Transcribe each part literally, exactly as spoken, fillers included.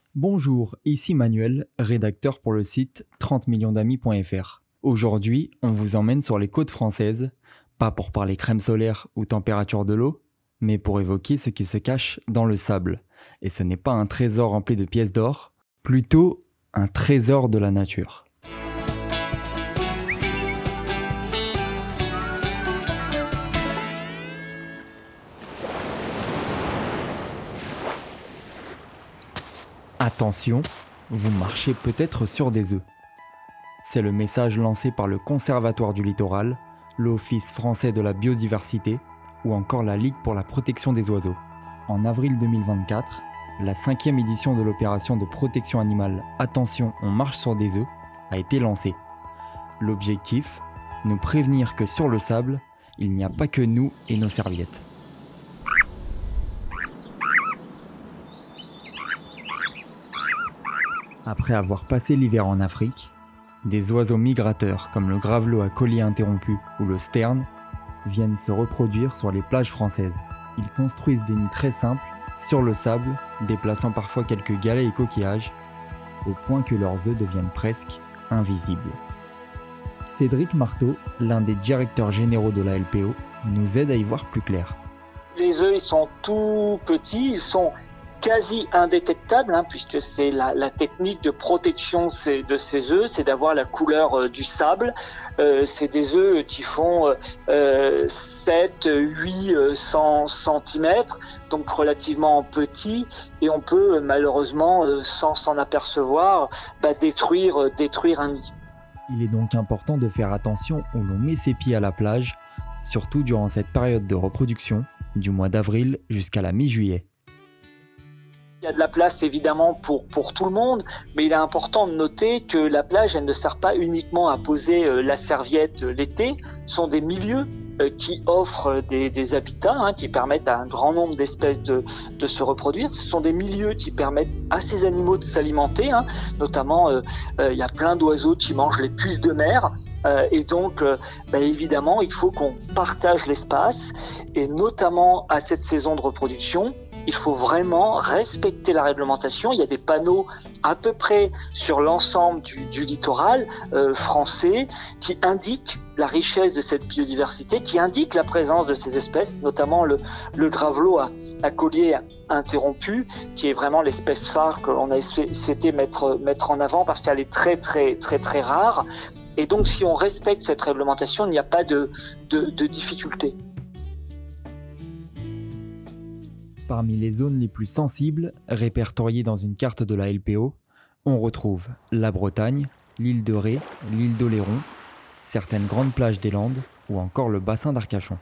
Bonjour, ici Manuel, rédacteur pour le site trente millions d'amis point f r. Aujourd'hui, on vous emmène sur les côtes françaises, pas pour parler crème solaire ou température de l'eau, mais pour évoquer ce qui se cache dans le sable. Et ce n'est pas un trésor rempli de pièces d'or, plutôt un trésor de la nature. Attention, vous marchez peut-être sur des œufs. C'est le message lancé par le Conservatoire du littoral, l'Office français de la biodiversité ou encore la Ligue pour la protection des oiseaux. En avril deux mille vingt-quatre, la cinquième édition de l'opération de protection animale Attention, on marche sur des œufs a été lancée. L'objectif, nous prévenir que sur le sable, il n'y a pas que nous et nos serviettes. Après avoir passé l'hiver en Afrique, des oiseaux migrateurs comme le gravelot à collier interrompu ou le sterne viennent se reproduire sur les plages françaises. Ils construisent des nids très simples sur le sable, déplaçant parfois quelques galets et coquillages, au point que leurs œufs deviennent presque invisibles. Cédric Marteau, l'un des directeurs généraux de la L P O, nous aide à y voir plus clair. Les œufs ils sont tout petits, ils sont quasi indétectables, hein, puisque c'est la, la technique de protection de ces œufs, c'est d'avoir la couleur euh, du sable. Euh, c'est des œufs qui font euh, sept à huit centimètres, donc relativement petits, et on peut malheureusement, euh, sans s'en apercevoir, bah, détruire, détruire un nid. Il est donc important de faire attention où l'on met ses pieds à la plage, surtout durant cette période de reproduction, du mois d'avril jusqu'à la mi-juillet. Il y a de la place évidemment pour, pour tout le monde, mais il est important de noter que la plage, elle ne sert pas uniquement à poser euh, la serviette euh, l'été. Ce sont des milieux euh, qui offrent des, des habitats, hein, qui permettent à un grand nombre d'espèces de, de se reproduire. Ce sont des milieux qui permettent à ces animaux de s'alimenter, hein. Notamment euh, euh, il y a plein d'oiseaux qui mangent les puces de mer, euh, et donc euh, bah, évidemment il faut qu'on partage l'espace, et notamment à cette saison de reproduction, il faut vraiment respecter la réglementation. Il y a des panneaux à peu près sur l'ensemble du, du littoral euh, français qui indiquent la richesse de cette biodiversité, qui indiquent la présence de ces espèces, notamment le, le gravelot à, à collier interrompu, qui est vraiment l'espèce phare que l'on a souhaité mettre, mettre en avant parce qu'elle est très très très très rare. Et donc si on respecte cette réglementation, il n'y a pas de, de, de difficulté. Parmi les zones les plus sensibles, répertoriées dans une carte de la L P O, on retrouve la Bretagne, l'île de Ré, l'île d'Oléron, certaines grandes plages des Landes ou encore le bassin d'Arcachon.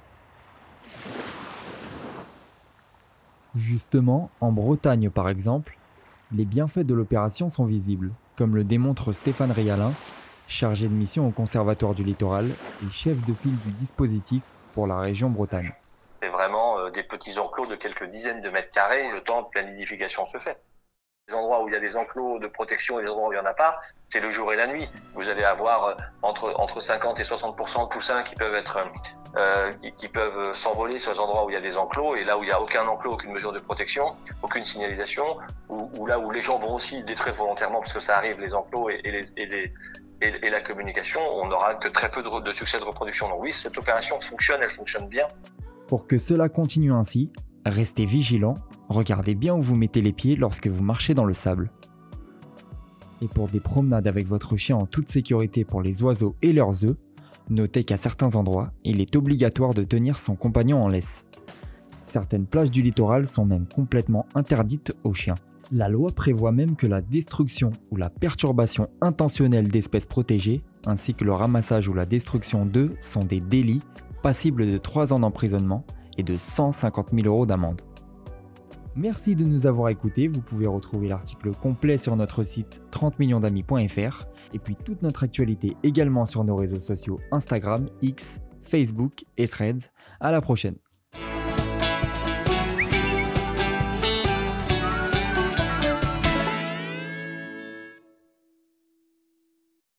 Justement, en Bretagne par exemple, les bienfaits de l'opération sont visibles, comme le démontre Stéphane Réalin, chargé de mission au Conservatoire du littoral et chef de file du dispositif pour la région Bretagne. C'est vraiment euh, des petits enclos de quelques dizaines de mètres carrés, le temps de planification se fait. Les endroits où il y a des enclos de protection et les endroits où il n'y en a pas, c'est le jour et la nuit. Vous allez avoir euh, entre, entre cinquante et soixante pour cent de poussins qui peuvent être, euh, qui, qui peuvent s'envoler sur les endroits où il y a des enclos, et là où il n'y a aucun enclos, aucune mesure de protection, aucune signalisation, ou, ou là où les gens vont aussi détruire volontairement, parce que ça arrive, les enclos et, et, les, et, les, et, et la communication, on n'aura que très peu de, de succès de reproduction. Donc oui, cette opération fonctionne, elle fonctionne bien. Pour que cela continue ainsi, restez vigilants, regardez bien où vous mettez les pieds lorsque vous marchez dans le sable. Et pour des promenades avec votre chien en toute sécurité pour les oiseaux et leurs œufs, notez qu'à certains endroits, il est obligatoire de tenir son compagnon en laisse. Certaines plages du littoral sont même complètement interdites aux chiens. La loi prévoit même que la destruction ou la perturbation intentionnelle d'espèces protégées, ainsi que le ramassage ou la destruction d'œufs sont des délits passible de trois ans d'emprisonnement et de cent cinquante mille euros d'amende. Merci de nous avoir écoutés, vous pouvez retrouver l'article complet sur notre site trente millions d'amis point f r et puis toute notre actualité également sur nos réseaux sociaux Instagram, X, Facebook et Threads. À la prochaine.